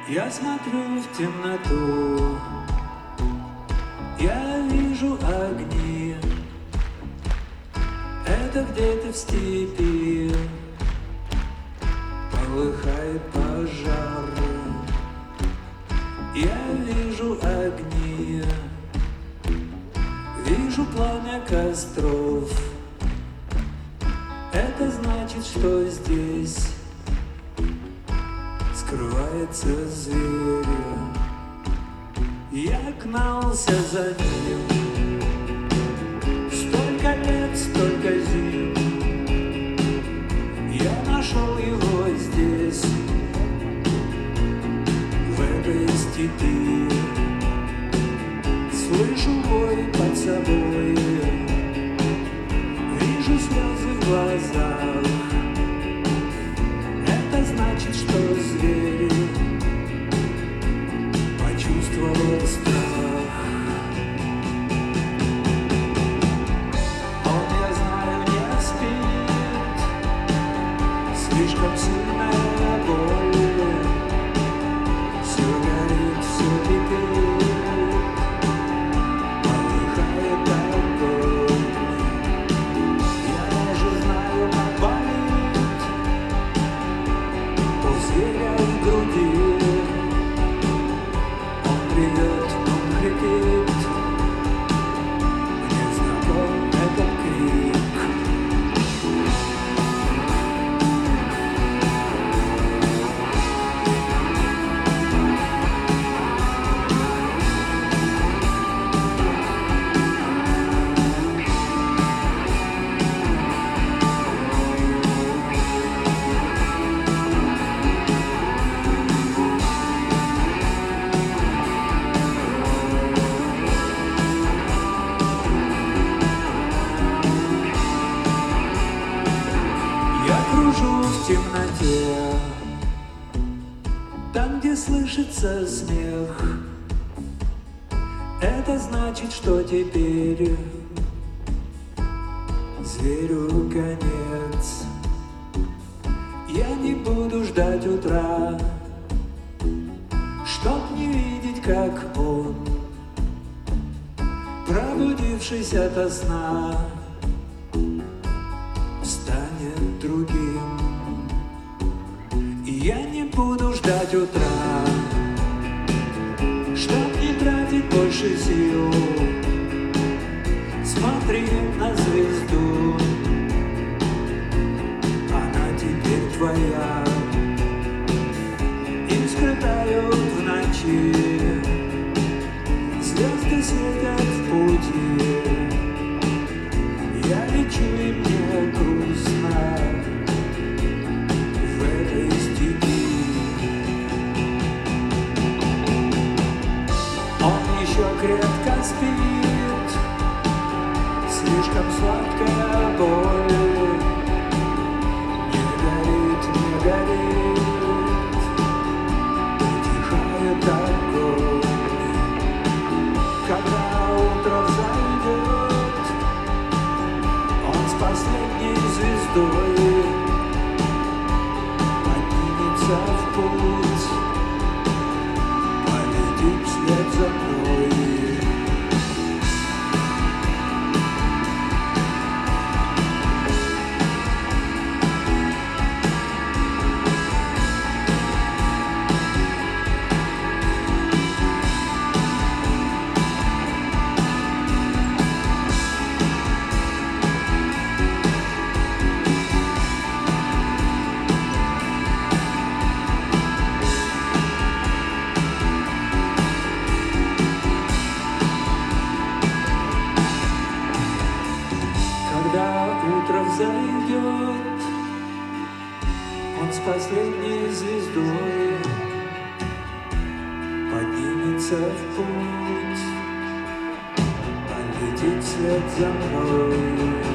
Я смотрю в темноту, я вижу огни. Это где-то в степи полыхает пожар. Я вижу огни, вижу пламя костров. Это значит, что здесь скрывается зверь. Я гнался за ним столько лет, столько зим. Я нашел его здесь, в этой степи. Слышу вой под собой, вижу слезы в глазах. Это значит, что зверь почувствовал страх. Он, я знаю, не спит, слишком сильная боль. Все горит, все кипит, полыхает огонь. Я даже знаю, как болит у зверя в груди. Он ревет, он хрипит, мне знаком этот крик. Я кружу в темноте, там, где слышится смех. Это значит, что теперь зверю конец. Я не буду ждать утра, чтоб не видеть, как он, пробудившись ото сна, станет другим. И я не буду ждать утра, чтоб не тратить больше сил. Смотри на звезду, она теперь твоя. Искры тают в ночи, звезды светят в пути. Я лечу, и мне грустно в этой степи. Он еще крепко спит, слишком сладкая боль. Не горит, не горит, утихает огонь. Когда утро взойдет, он с последней звездой поднимется в путь, полетит вслед за мной. Когда утро взойдет, он с последней звездой поднимется в путь, полетит вслед за мной.